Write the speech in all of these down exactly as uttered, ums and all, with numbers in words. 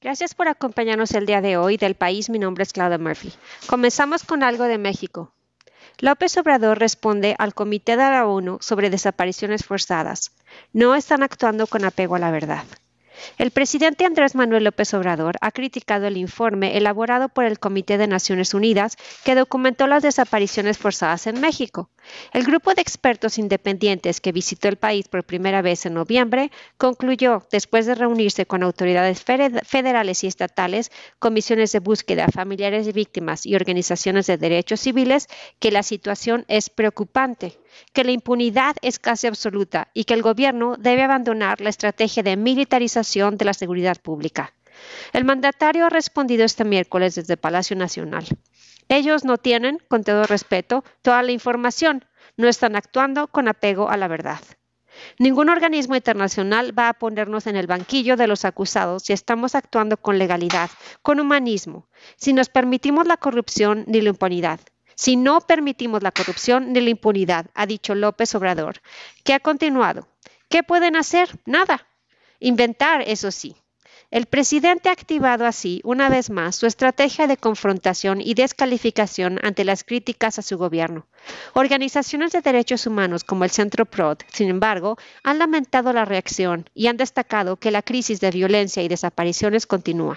Gracias por acompañarnos el día de hoy del país. Mi nombre es Claudia Murphy. Comenzamos con algo de México. López Obrador responde al Comité de la ONU sobre desapariciones forzadas. No están actuando con apego a la verdad. El presidente Andrés Manuel López Obrador ha criticado el informe elaborado por el Comité de Naciones Unidas que documentó las desapariciones forzadas en México. El grupo de expertos independientes que visitó el país por primera vez en noviembre concluyó, después de reunirse con autoridades federales y estatales, comisiones de búsqueda, familiares de víctimas y organizaciones de derechos civiles, que la situación es preocupante, que la impunidad es casi absoluta y que el gobierno debe abandonar la estrategia de militarización de la seguridad pública. El mandatario ha respondido este miércoles desde Palacio Nacional. Ellos no tienen, con todo respeto, toda la información, no están actuando con apego a la verdad. Ningún organismo internacional va a ponernos en el banquillo de los acusados si estamos actuando con legalidad, con humanismo, si nos permitimos la corrupción ni la impunidad. Si no permitimos la corrupción ni la impunidad, ha dicho López Obrador, que ha continuado. ¿Qué pueden hacer? Nada. Inventar, eso sí. El presidente ha activado así, una vez más, su estrategia de confrontación y descalificación ante las críticas a su gobierno. Organizaciones de derechos humanos como el Centro P R O D, sin embargo, han lamentado la reacción y han destacado que la crisis de violencia y desapariciones continúa.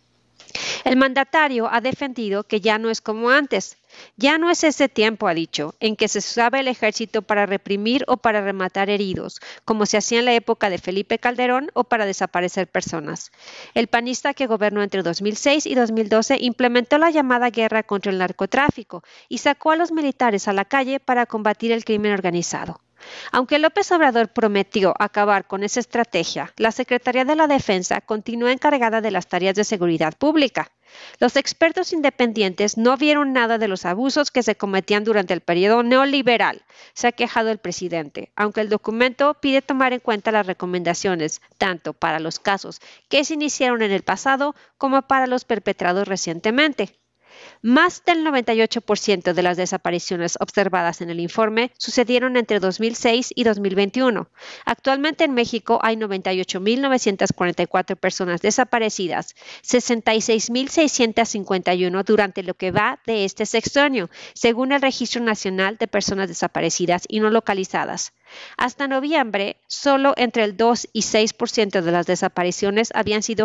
El mandatario ha defendido que ya no es como antes. Ya no es ese tiempo, ha dicho, en que se usaba el ejército para reprimir o para rematar heridos, como se hacía en la época de Felipe Calderón o para desaparecer personas. El panista que gobernó entre dos mil seis y dos mil doce implementó la llamada guerra contra el narcotráfico y sacó a los militares a la calle para combatir el crimen organizado. Aunque López Obrador prometió acabar con esa estrategia, la Secretaría de la Defensa continúa encargada de las tareas de seguridad pública. Los expertos independientes no vieron nada de los abusos que se cometían durante el periodo neoliberal, se ha quejado el presidente, aunque el documento pide tomar en cuenta las recomendaciones, tanto para los casos que se iniciaron en el pasado como para los perpetrados recientemente. Más del noventa y ocho por ciento de las desapariciones observadas en el informe sucedieron entre dos mil seis y dos mil veintiuno. Actualmente en México hay noventa y ocho mil novecientas cuarenta y cuatro personas desaparecidas, sesenta y seis mil seiscientas cincuenta y uno durante lo que va de este sexenio, según el Registro Nacional de Personas Desaparecidas y No Localizadas. Hasta noviembre, solo entre el dos y seis por ciento de las desapariciones habían sido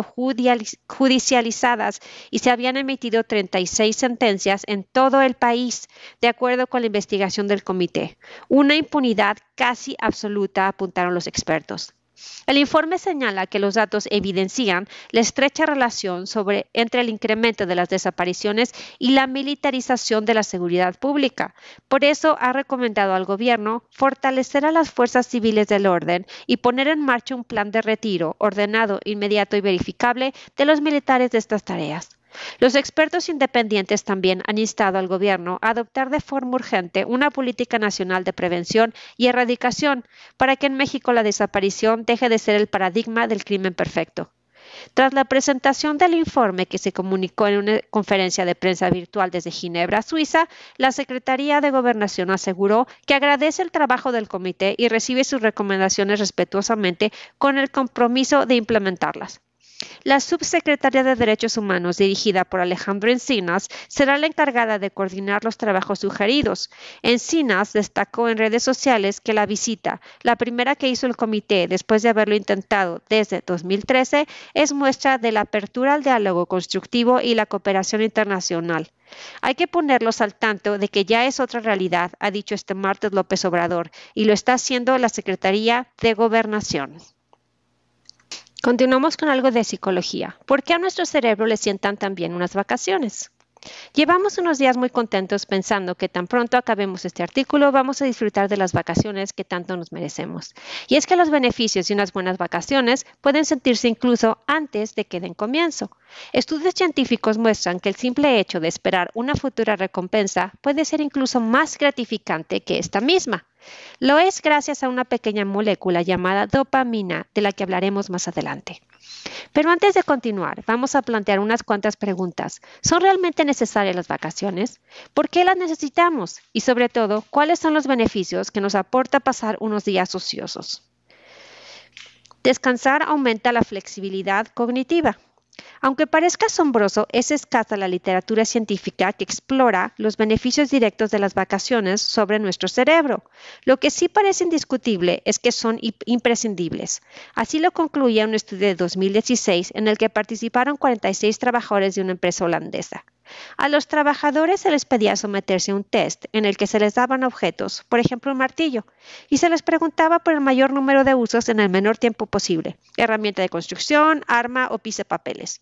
judicializadas y se habían emitido treinta y seis sentencias en todo el país, de acuerdo con la investigación del comité. Una impunidad casi absoluta, apuntaron los expertos. El informe señala que los datos evidencian la estrecha relación sobre, entre el incremento de las desapariciones y la militarización de la seguridad pública. Por eso ha recomendado al gobierno fortalecer a las fuerzas civiles del orden y poner en marcha un plan de retiro ordenado, inmediato y verificable de los militares de estas tareas. Los expertos independientes también han instado al gobierno a adoptar de forma urgente una política nacional de prevención y erradicación para que en México la desaparición deje de ser el paradigma del crimen perfecto. Tras la presentación del informe que se comunicó en una conferencia de prensa virtual desde Ginebra, Suiza, la Secretaría de Gobernación aseguró que agradece el trabajo del comité y recibe sus recomendaciones respetuosamente con el compromiso de implementarlas. La Subsecretaría de Derechos Humanos, dirigida por Alejandro Encinas, será la encargada de coordinar los trabajos sugeridos. Encinas destacó en redes sociales que la visita, la primera que hizo el comité después de haberlo intentado desde dos mil trece, es muestra de la apertura al diálogo constructivo y la cooperación internacional. Hay que ponerlos al tanto de que ya es otra realidad, ha dicho este martes López Obrador, y lo está haciendo la Secretaría de Gobernación. Continuamos con algo de psicología. ¿Por qué a nuestro cerebro le sientan tan bien unas vacaciones? Llevamos unos días muy contentos pensando que tan pronto acabemos este artículo vamos a disfrutar de las vacaciones que tanto nos merecemos. Y es que los beneficios de unas buenas vacaciones pueden sentirse incluso antes de que den comienzo. Estudios científicos muestran que el simple hecho de esperar una futura recompensa puede ser incluso más gratificante que esta misma. Lo es gracias a una pequeña molécula llamada dopamina, de la que hablaremos más adelante. Pero antes de continuar, vamos a plantear unas cuantas preguntas. ¿Son realmente necesarias las vacaciones? ¿Por qué las necesitamos? Y sobre todo, ¿cuáles son los beneficios que nos aporta pasar unos días ociosos? Descansar aumenta la flexibilidad cognitiva. Aunque parezca asombroso, es escasa la literatura científica que explora los beneficios directos de las vacaciones sobre nuestro cerebro. Lo que sí parece indiscutible es que son imprescindibles. Así lo concluía un estudio de dos mil dieciséis en el que participaron cuarenta y seis trabajadores de una empresa holandesa. A los trabajadores se les pedía someterse a un test en el que se les daban objetos, por ejemplo un martillo, y se les preguntaba por el mayor número de usos en el menor tiempo posible, herramienta de construcción, arma o pisapapeles.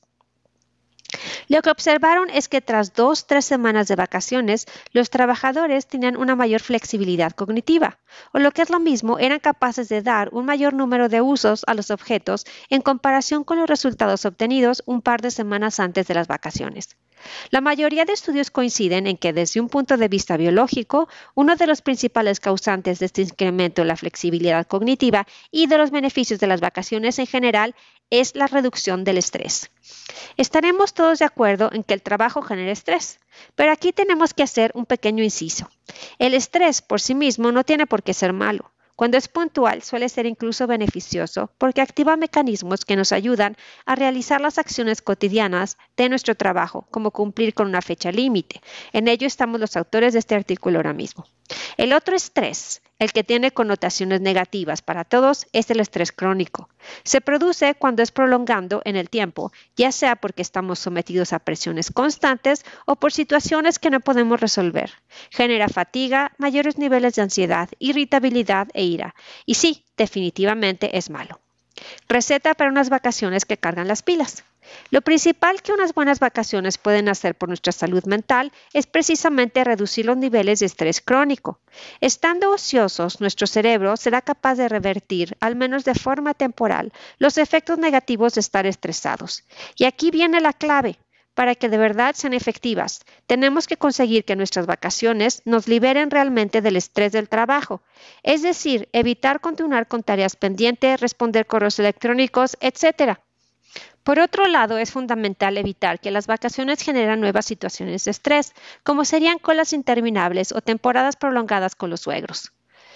Lo que observaron es que tras dos, tres semanas de vacaciones, los trabajadores tenían una mayor flexibilidad cognitiva, o lo que es lo mismo, eran capaces de dar un mayor número de usos a los objetos en comparación con los resultados obtenidos un par de semanas antes de las vacaciones. La mayoría de estudios coinciden en que desde un punto de vista biológico, uno de los principales causantes de este incremento en la flexibilidad cognitiva y de los beneficios de las vacaciones en general es la reducción del estrés. Estaremos todos de acuerdo en que el trabajo genera estrés, pero aquí tenemos que hacer un pequeño inciso. El estrés por sí mismo no tiene por qué ser malo. Cuando es puntual, suele ser incluso beneficioso porque activa mecanismos que nos ayudan a realizar las acciones cotidianas de nuestro trabajo, como cumplir con una fecha límite. En ello estamos los autores de este artículo ahora mismo. El otro estrés, el que tiene connotaciones negativas para todos, es el estrés crónico. Se produce cuando es prolongando en el tiempo, ya sea porque estamos sometidos a presiones constantes o por situaciones que no podemos resolver. Genera fatiga, mayores niveles de ansiedad, irritabilidad e ira. Y sí, definitivamente es malo. Receta para unas vacaciones que cargan las pilas. Lo principal que unas buenas vacaciones pueden hacer por nuestra salud mental es precisamente reducir los niveles de estrés crónico. Estando ociosos, nuestro cerebro será capaz de revertir, al menos de forma temporal, los efectos negativos de estar estresados. Y aquí viene la clave. Para que de verdad sean efectivas, tenemos que conseguir que nuestras vacaciones nos liberen realmente del estrés del trabajo, es decir, evitar continuar con tareas pendientes, responder correos electrónicos, etcétera. Por otro lado, es fundamental evitar que las vacaciones generen nuevas situaciones de estrés, como serían colas interminables o temporadas prolongadas con los suegros.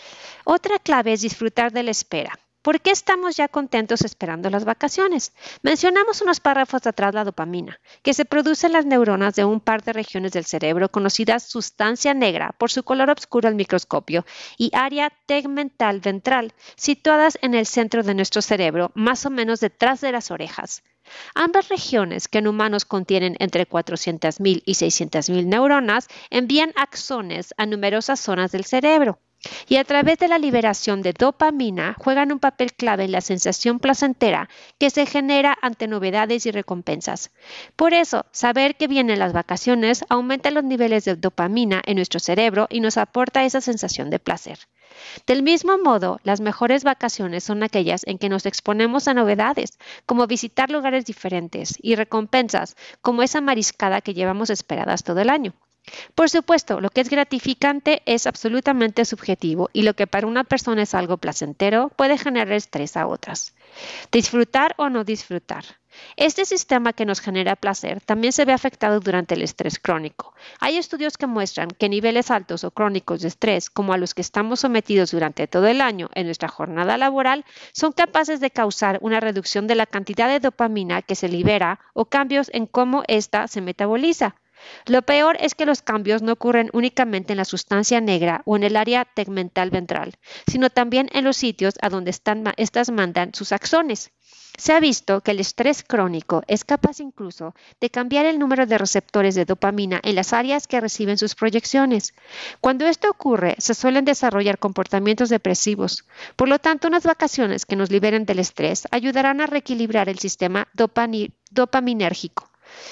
Otra clave es disfrutar de la espera. ¿Por qué estamos ya contentos esperando las vacaciones? Mencionamos unos párrafos atrás la dopamina, que se produce en las neuronas de un par de regiones del cerebro conocidas sustancia negra por su color oscuro al microscopio y área tegmental ventral, situadas en el centro de nuestro cerebro, más o menos detrás de las orejas. Ambas regiones, que en humanos contienen entre cuatrocientas mil y seiscientas mil neuronas, envían axones a numerosas zonas del cerebro. Y a través de la liberación de dopamina juegan un papel clave en la sensación placentera que se genera ante novedades y recompensas. Por eso, saber que vienen las vacaciones aumenta los niveles de dopamina en nuestro cerebro y nos aporta esa sensación de placer. Del mismo modo, las mejores vacaciones son aquellas en que nos exponemos a novedades, como visitar lugares diferentes, y recompensas, como esa mariscada que llevamos esperadas todo el año. Por supuesto, lo que es gratificante es absolutamente subjetivo y lo que para una persona es algo placentero puede generar estrés a otras. Disfrutar o no disfrutar. Este sistema que nos genera placer también se ve afectado durante el estrés crónico. Hay estudios que muestran que niveles altos o crónicos de estrés, como a los que estamos sometidos durante todo el año en nuestra jornada laboral, son capaces de causar una reducción de la cantidad de dopamina que se libera o cambios en cómo ésta se metaboliza. Lo peor es que los cambios no ocurren únicamente en la sustancia negra o en el área tegmental ventral, sino también en los sitios a donde están, estas mandan sus axones. Se ha visto que el estrés crónico es capaz incluso de cambiar el número de receptores de dopamina en las áreas que reciben sus proyecciones. Cuando esto ocurre, se suelen desarrollar comportamientos depresivos. Por lo tanto, unas vacaciones que nos liberen del estrés ayudarán a reequilibrar el sistema dopani- dopaminérgico.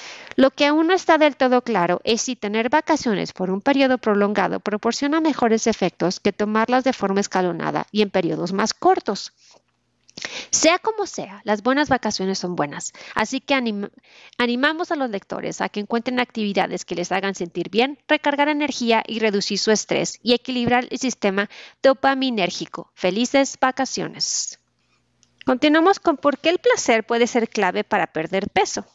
Lo que aún no está del todo claro es si tener vacaciones por un periodo prolongado proporciona mejores efectos que tomarlas de forma escalonada y en periodos más cortos. Sea como sea, las buenas vacaciones son buenas, así que anim- animamos a los lectores a que encuentren actividades que les hagan sentir bien, recargar energía y reducir su estrés y equilibrar el sistema dopaminérgico. ¡Felices vacaciones! Continuamos con por qué el placer puede ser clave para perder peso.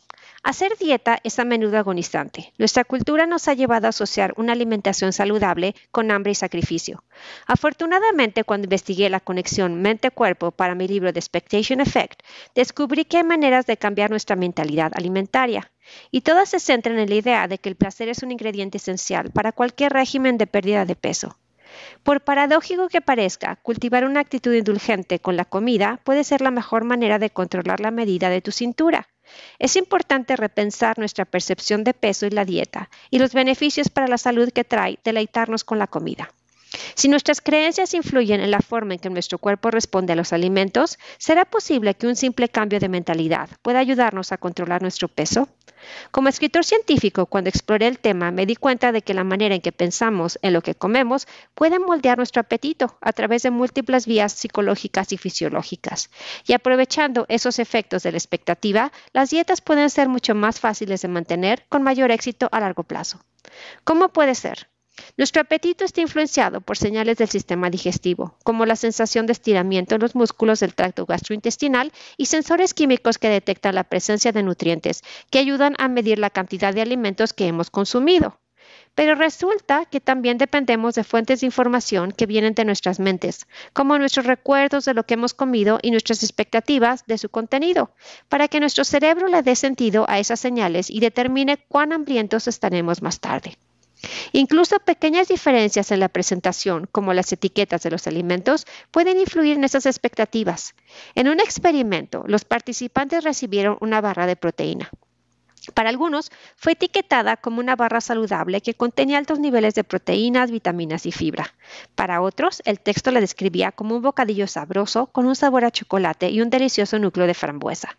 Hacer dieta es a menudo agonizante. Nuestra cultura nos ha llevado a asociar una alimentación saludable con hambre y sacrificio. Afortunadamente, cuando investigué la conexión mente-cuerpo para mi libro The Expectation Effect, descubrí que hay maneras de cambiar nuestra mentalidad alimentaria. Y todas se centran en la idea de que el placer es un ingrediente esencial para cualquier régimen de pérdida de peso. Por paradójico que parezca, cultivar una actitud indulgente con la comida puede ser la mejor manera de controlar la medida de tu cintura. Es importante repensar nuestra percepción de peso y la dieta y los beneficios para la salud que trae deleitarnos con la comida. Si nuestras creencias influyen en la forma en que nuestro cuerpo responde a los alimentos, ¿será posible que un simple cambio de mentalidad pueda ayudarnos a controlar nuestro peso? Como escritor científico, cuando exploré el tema, me di cuenta de que la manera en que pensamos en lo que comemos puede moldear nuestro apetito a través de múltiples vías psicológicas y fisiológicas. Y aprovechando esos efectos de la expectativa, las dietas pueden ser mucho más fáciles de mantener con mayor éxito a largo plazo. ¿Cómo puede ser? Nuestro apetito está influenciado por señales del sistema digestivo, como la sensación de estiramiento en los músculos del tracto gastrointestinal y sensores químicos que detectan la presencia de nutrientes, que ayudan a medir la cantidad de alimentos que hemos consumido. Pero resulta que también dependemos de fuentes de información que vienen de nuestras mentes, como nuestros recuerdos de lo que hemos comido y nuestras expectativas de su contenido, para que nuestro cerebro le dé sentido a esas señales y determine cuán hambrientos estaremos más tarde. Incluso pequeñas diferencias en la presentación, como las etiquetas de los alimentos, pueden influir en esas expectativas. En un experimento, los participantes recibieron una barra de proteína. Para algunos, fue etiquetada como una barra saludable que contenía altos niveles de proteínas, vitaminas y fibra. Para otros, el texto la describía como un bocadillo sabroso con un sabor a chocolate y un delicioso núcleo de frambuesa.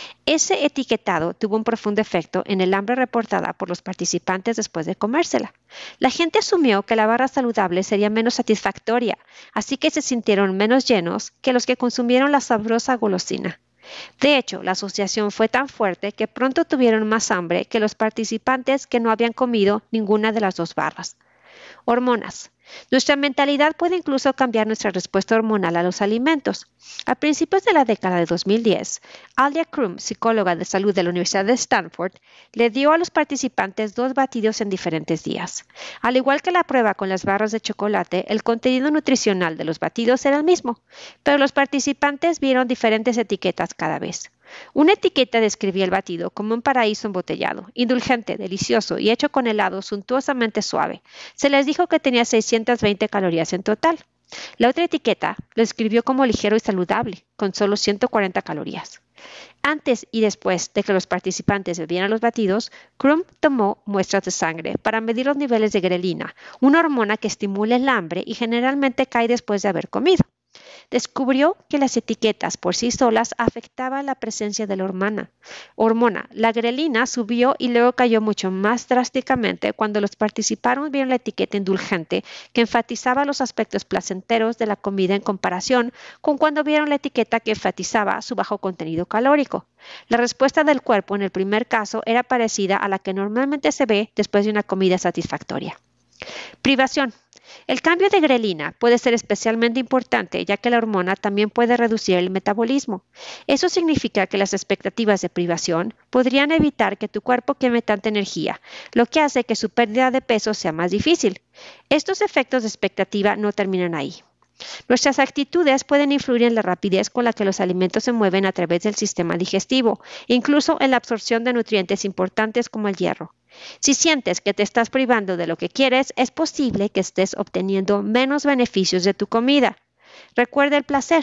Ese etiquetado tuvo un profundo efecto en el hambre reportada por los participantes después de comérsela. La gente asumió que la barra saludable sería menos satisfactoria, así que se sintieron menos llenos que los que consumieron la sabrosa golosina. De hecho, la asociación fue tan fuerte que pronto tuvieron más hambre que los participantes que no habían comido ninguna de las dos barras. Hormonas. Nuestra mentalidad puede incluso cambiar nuestra respuesta hormonal a los alimentos. A principios de la década de dos mil diez, Alia Crum, psicóloga de salud de la Universidad de Stanford, le dio a los participantes dos batidos en diferentes días. Al igual que la prueba con las barras de chocolate, el contenido nutricional de los batidos era el mismo, pero los participantes vieron diferentes etiquetas cada vez. Una etiqueta describía el batido como un paraíso embotellado, indulgente, delicioso y hecho con helado suntuosamente suave. Se les dijo que tenía seiscientas veinte calorías en total. La otra etiqueta lo describió como ligero y saludable, con solo ciento cuarenta calorías. Antes y después de que los participantes bebieran los batidos, Crum tomó muestras de sangre para medir los niveles de grelina, una hormona que estimula el hambre y generalmente cae después de haber comido. Descubrió que las etiquetas por sí solas afectaban la presencia de la hormona. hormona. La grelina subió y luego cayó mucho más drásticamente cuando los participantes vieron la etiqueta indulgente que enfatizaba los aspectos placenteros de la comida en comparación con cuando vieron la etiqueta que enfatizaba su bajo contenido calórico. La respuesta del cuerpo en el primer caso era parecida a la que normalmente se ve después de una comida satisfactoria. Privación. El cambio de grelina puede ser especialmente importante ya que la hormona también puede reducir el metabolismo. Eso significa que las expectativas de privación podrían evitar que tu cuerpo queme tanta energía, lo que hace que su pérdida de peso sea más difícil. Estos efectos de expectativa no terminan ahí. Nuestras actitudes pueden influir en la rapidez con la que los alimentos se mueven a través del sistema digestivo, incluso en la absorción de nutrientes importantes como el hierro. Si sientes que te estás privando de lo que quieres, es posible que estés obteniendo menos beneficios de tu comida. Recuerda el placer.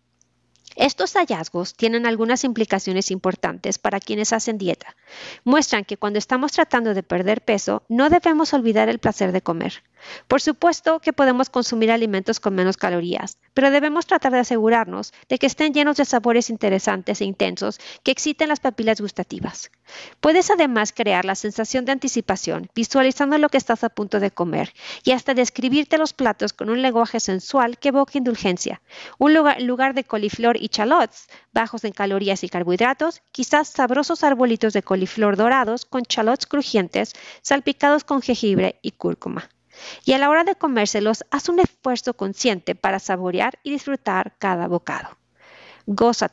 Estos hallazgos tienen algunas implicaciones importantes para quienes hacen dieta. Muestran que cuando estamos tratando de perder peso, no debemos olvidar el placer de comer. Por supuesto que podemos consumir alimentos con menos calorías, pero debemos tratar de asegurarnos de que estén llenos de sabores interesantes e intensos que exciten las papilas gustativas. Puedes además crear la sensación de anticipación, visualizando lo que estás a punto de comer y hasta describirte los platos con un lenguaje sensual que evoque indulgencia. Un lugar, lugar de coliflor y shallots, bajos en calorías y carbohidratos, quizás sabrosos arbolitos de coliflor dorados con shallots crujientes salpicados con jengibre y cúrcuma. Y a la hora de comérselos, haz un esfuerzo consciente para saborear y disfrutar cada bocado. Gózatela.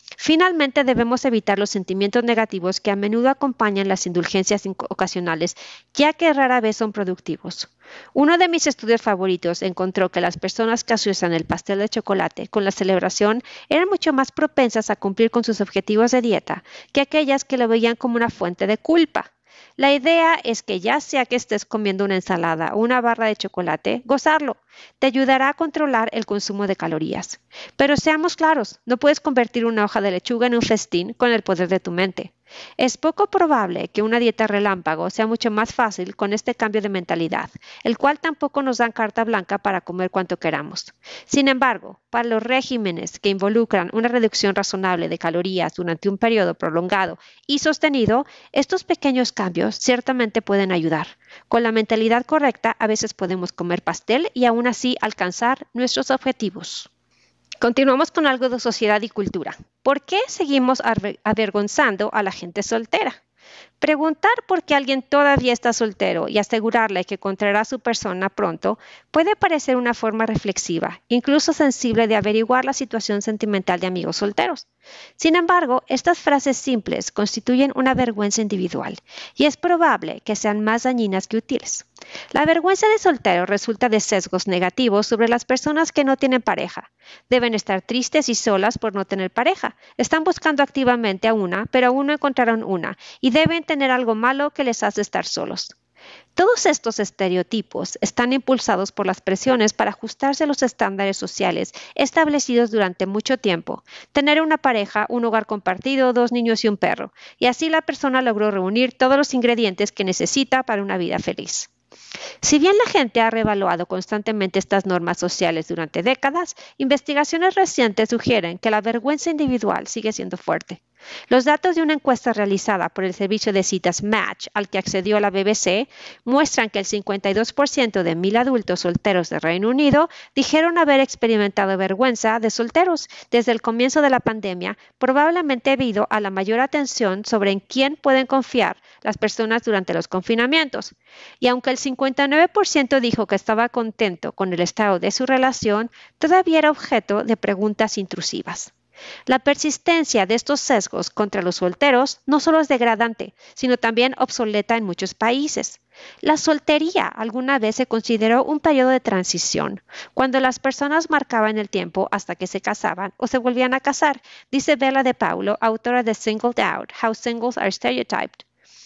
Finalmente, debemos evitar los sentimientos negativos que a menudo acompañan las indulgencias ocasionales, ya que rara vez son productivos. Uno de mis estudios favoritos encontró que las personas que asocian el pastel de chocolate con la celebración eran mucho más propensas a cumplir con sus objetivos de dieta que aquellas que lo veían como una fuente de culpa. La idea es que ya sea que estés comiendo una ensalada o una barra de chocolate, gozarlo te ayudará a controlar el consumo de calorías. Pero seamos claros, no puedes convertir una hoja de lechuga en un festín con el poder de tu mente. Es poco probable que una dieta relámpago sea mucho más fácil con este cambio de mentalidad, el cual tampoco nos da carta blanca para comer cuanto queramos. Sin embargo, para los regímenes que involucran una reducción razonable de calorías durante un periodo prolongado y sostenido, estos pequeños cambios ciertamente pueden ayudar. Con la mentalidad correcta, a veces podemos comer pastel y aún así alcanzar nuestros objetivos. Continuamos con algo de sociedad y cultura. ¿Por qué seguimos avergonzando a la gente soltera? Preguntar por qué alguien todavía está soltero y asegurarle que encontrará a su persona pronto puede parecer una forma reflexiva, incluso sensible de averiguar la situación sentimental de amigos solteros. Sin embargo, estas frases simples constituyen una vergüenza individual y es probable que sean más dañinas que útiles. La vergüenza de soltero resulta de sesgos negativos sobre las personas que no tienen pareja. Deben estar tristes y solas por no tener pareja. Están buscando activamente a una, pero aún no encontraron una, y deben tener algo malo que les hace estar solos. Todos estos estereotipos están impulsados por las presiones para ajustarse a los estándares sociales establecidos durante mucho tiempo. Tener una pareja, un hogar compartido, dos niños y un perro. Y así la persona logró reunir todos los ingredientes que necesita para una vida feliz. Si bien la gente ha reevaluado constantemente estas normas sociales durante décadas, investigaciones recientes sugieren que la vergüenza individual sigue siendo fuerte. Los datos de una encuesta realizada por el servicio de citas Match, al que accedió la B B C, muestran que el cincuenta y dos por ciento de mil adultos solteros de Reino Unido dijeron haber experimentado vergüenza de solteros desde el comienzo de la pandemia, probablemente debido a la mayor atención sobre en quién pueden confiar las personas durante los confinamientos. Y aunque el cincuenta y nueve por ciento dijo que estaba contento con el estado de su relación, todavía era objeto de preguntas intrusivas. La persistencia de estos sesgos contra los solteros no solo es degradante, sino también obsoleta en muchos países. La soltería alguna vez se consideró un periodo de transición, cuando las personas marcaban el tiempo hasta que se casaban o se volvían a casar, dice Bella De Paulo, autora de Singled Out, How Singles Are Stereotyped.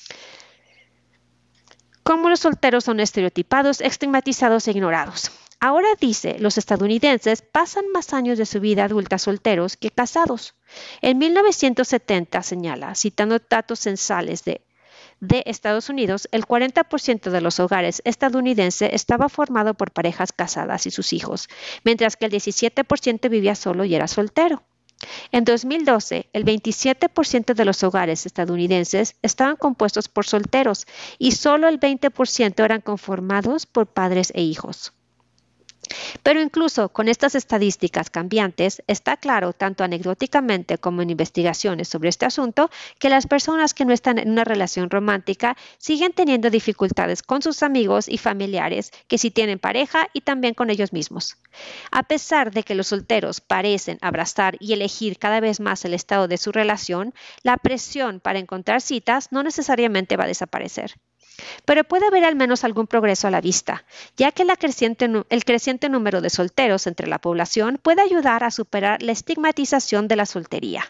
Cómo los solteros son estereotipados, estigmatizados e ignorados. Ahora dice, los estadounidenses pasan más años de su vida adulta solteros que casados. En mil novecientos setenta, señala, citando datos censales de, de Estados Unidos, el cuarenta por ciento de los hogares estadounidenses estaba formado por parejas casadas y sus hijos, mientras que el diecisiete por ciento vivía solo y era soltero. En dos mil doce, el veintisiete por ciento de los hogares estadounidenses estaban compuestos por solteros y solo el veinte por ciento eran conformados por padres e hijos. Pero incluso con estas estadísticas cambiantes, está claro, tanto anecdóticamente como en investigaciones sobre este asunto, que las personas que no están en una relación romántica siguen teniendo dificultades con sus amigos y familiares que sí tienen pareja y también con ellos mismos. A pesar de que los solteros parecen abrazar y elegir cada vez más el estado de su relación, la presión para encontrar citas no necesariamente va a desaparecer. Pero puede haber al menos algún progreso a la vista, ya que la creciente, el creciente número de solteros entre la población puede ayudar a superar la estigmatización de la soltería.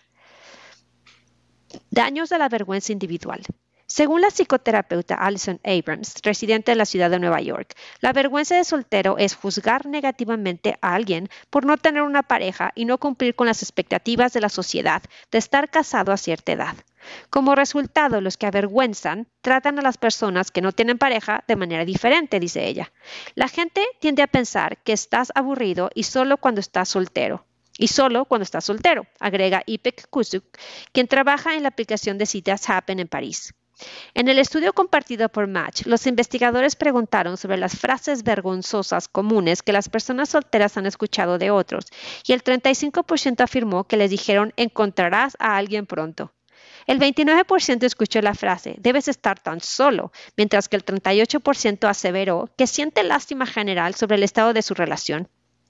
Daños de la vergüenza individual. Según la psicoterapeuta Alison Abrams, residente de la ciudad de Nueva York, la vergüenza de soltero es juzgar negativamente a alguien por no tener una pareja y no cumplir con las expectativas de la sociedad de estar casado a cierta edad. Como resultado, los que avergüenzan tratan a las personas que no tienen pareja de manera diferente, dice ella. La gente tiende a pensar que estás aburrido y solo cuando estás soltero. Y solo cuando estás soltero, agrega Ipek Kusuk, quien trabaja en la aplicación de citas Happen en París. En el estudio compartido por Match, los investigadores preguntaron sobre las frases vergonzosas comunes que las personas solteras han escuchado de otros, y el treinta y cinco por ciento afirmó que les dijeron encontrarás a alguien pronto. El veintinueve por ciento escuchó la frase debes estar tan solo, mientras que el treinta y ocho por ciento aseveró que siente lástima general sobre el estado de su relación.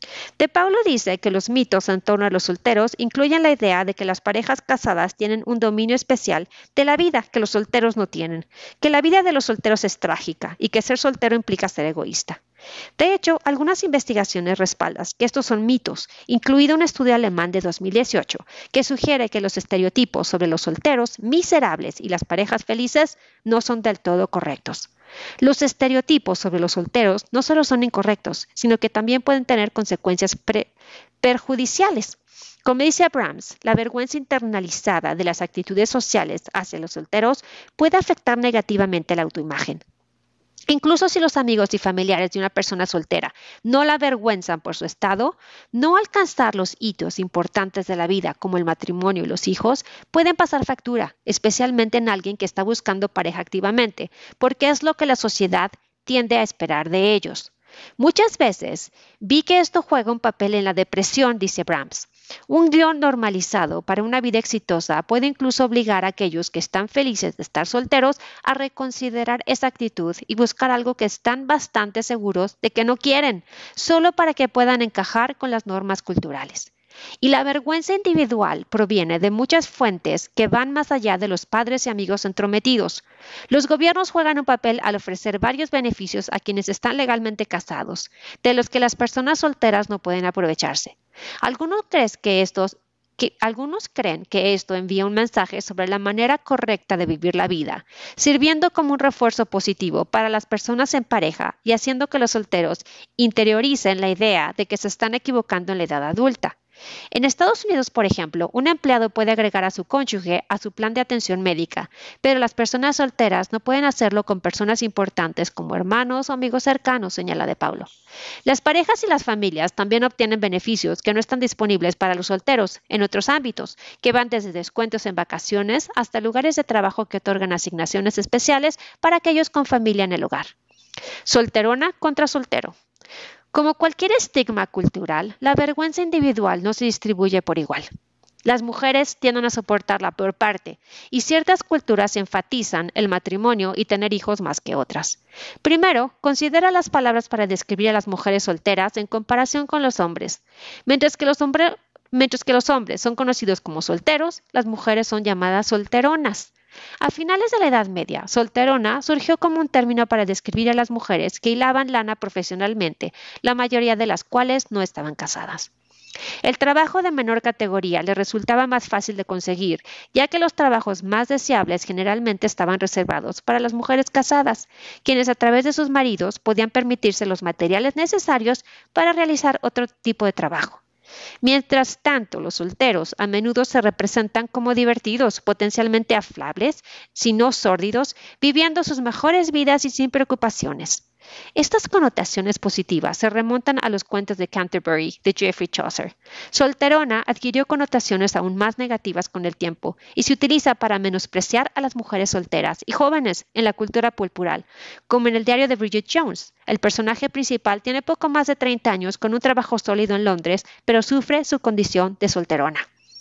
De Paulo dice que los mitos en torno a los solteros incluyen la idea de que las parejas casadas tienen un dominio especial de la vida que los solteros no tienen, que la vida de los solteros es trágica y que ser soltero implica ser egoísta. De hecho, algunas investigaciones respaldan que estos son mitos, incluido un estudio alemán de dos mil dieciocho, que sugiere que los estereotipos sobre los solteros miserables y las parejas felices no son del todo correctos. Los estereotipos sobre los solteros no solo son incorrectos, sino que también pueden tener consecuencias perjudiciales. Como dice Abrams, la vergüenza internalizada de las actitudes sociales hacia los solteros puede afectar negativamente la autoimagen. Incluso si los amigos y familiares de una persona soltera no la avergüenzan por su estado, no alcanzar los hitos importantes de la vida, como el matrimonio y los hijos, pueden pasar factura, especialmente en alguien que está buscando pareja activamente, porque es lo que la sociedad tiende a esperar de ellos. Muchas veces vi que esto juega un papel en la depresión, dice Abrams. Un guión normalizado para una vida exitosa puede incluso obligar a aquellos que están felices de estar solteros a reconsiderar esa actitud y buscar algo que están bastante seguros de que no quieren, solo para que puedan encajar con las normas culturales. Y la vergüenza individual proviene de muchas fuentes que van más allá de los padres y amigos entrometidos. Los gobiernos juegan un papel al ofrecer varios beneficios a quienes están legalmente casados, de los que las personas solteras no pueden aprovecharse. Algunos creen que estos Que algunos creen que esto envía un mensaje sobre la manera correcta de vivir la vida, sirviendo como un refuerzo positivo para las personas en pareja y haciendo que los solteros interioricen la idea de que se están equivocando en la edad adulta. En Estados Unidos, por ejemplo, un empleado puede agregar a su cónyuge a su plan de atención médica, pero las personas solteras no pueden hacerlo con personas importantes como hermanos o amigos cercanos, señala De Paulo. Las parejas y las familias también obtienen beneficios que no están disponibles para los solteros en otros ámbitos, que van desde descuentos en vacaciones hasta lugares de trabajo que otorgan asignaciones especiales para aquellos con familia en el hogar. Solterona contra soltero. Como cualquier estigma cultural, la vergüenza individual no se distribuye por igual. Las mujeres tienden a soportar la peor parte, y ciertas culturas enfatizan el matrimonio y tener hijos más que otras. Primero, considera las palabras para describir a las mujeres solteras en comparación con los hombres. Mientras que los, hombre, mientras que los hombres son conocidos como solteros, las mujeres son llamadas solteronas. A finales de la Edad Media, solterona surgió como un término para describir a las mujeres que hilaban lana profesionalmente, la mayoría de las cuales no estaban casadas. El trabajo de menor categoría le resultaba más fácil de conseguir, ya que los trabajos más deseables generalmente estaban reservados para las mujeres casadas, quienes a través de sus maridos podían permitirse los materiales necesarios para realizar otro tipo de trabajo. Mientras tanto, los solteros a menudo se representan como divertidos, potencialmente aflables, si no sórdidos, viviendo sus mejores vidas y sin preocupaciones. Estas connotaciones positivas se remontan a los cuentos de Canterbury de Geoffrey Chaucer. Solterona adquirió connotaciones aún más negativas con el tiempo y se utiliza para menospreciar a las mujeres solteras y jóvenes en la cultura popular, como en el diario de Bridget Jones. El personaje principal tiene poco más de treinta años con un trabajo sólido en Londres, pero sufre su condición de solterona.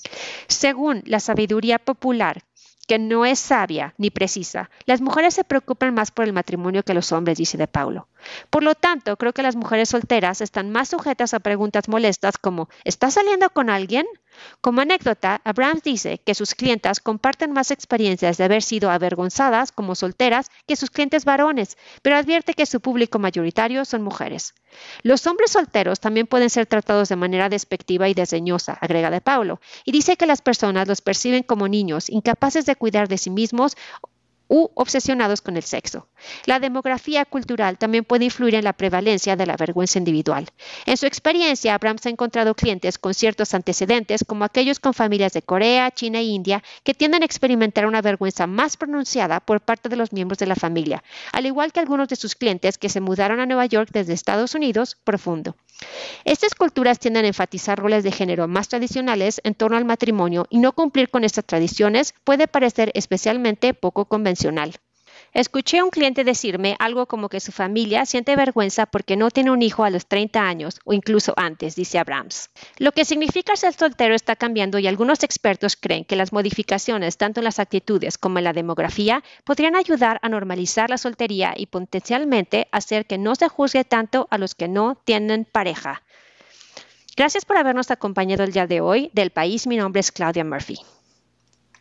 Según la sabiduría popular, que no es sabia ni precisa, las mujeres se preocupan más por el matrimonio que los hombres, dice De Paulo. Por lo tanto, creo que las mujeres solteras están más sujetas a preguntas molestas como ¿estás saliendo con alguien? Como anécdota, Abrams dice que sus clientas comparten más experiencias de haber sido avergonzadas como solteras que sus clientes varones, pero advierte que su público mayoritario son mujeres. Los hombres solteros también pueden ser tratados de manera despectiva y desdeñosa, agrega De Paulo, y dice que las personas los perciben como niños, incapaces de cuidar de sí mismos u obsesionados con el sexo. La demografía cultural también puede influir en la prevalencia de la vergüenza individual. En su experiencia, Abrams ha encontrado clientes con ciertos antecedentes, como aquellos con familias de Corea, China e India, que tienden a experimentar una vergüenza más pronunciada por parte de los miembros de la familia, al igual que algunos de sus clientes que se mudaron a Nueva York desde Estados Unidos profundo. Estas culturas tienden a enfatizar roles de género más tradicionales en torno al matrimonio y no cumplir con estas tradiciones puede parecer especialmente poco convencional. Escuché a un cliente decirme algo como que su familia siente vergüenza porque no tiene un hijo a los treinta años o incluso antes, dice Abrams. Lo que significa ser soltero está cambiando y algunos expertos creen que las modificaciones tanto en las actitudes como en la demografía podrían ayudar a normalizar la soltería y potencialmente hacer que no se juzgue tanto a los que no tienen pareja. Gracias por habernos acompañado el día de hoy. Del país, mi nombre es Claudia Murphy.